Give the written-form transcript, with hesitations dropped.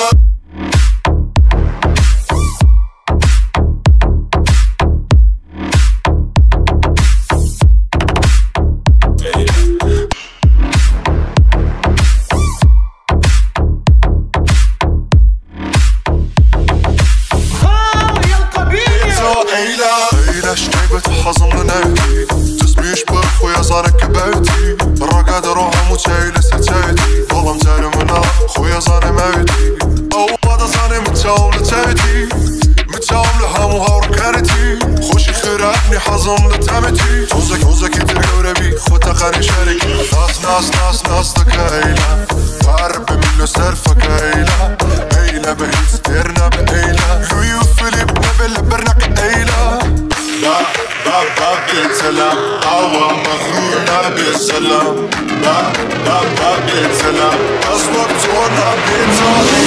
علاش جايبت حزن نايتي تسميش بخويا صارك بايتي الراقاد روحها متايلة ستايتي والله متعلمنا خويا صاري مايتي او هذا صاري متاوم لتايتي متاوم لهاموها وركانتي خوشي خيراتني حزن لتامتي وزك يترقى وربي خوتا خاري شارك ناس تكايلة وعرب منو سرفك ايلة بهيت ديرنا بأيلة يو فيليب نبل برنك ايلة باب بالسلام هوا مغرورنا بالسلام باب بالسلام أصوات صورنا بالسلام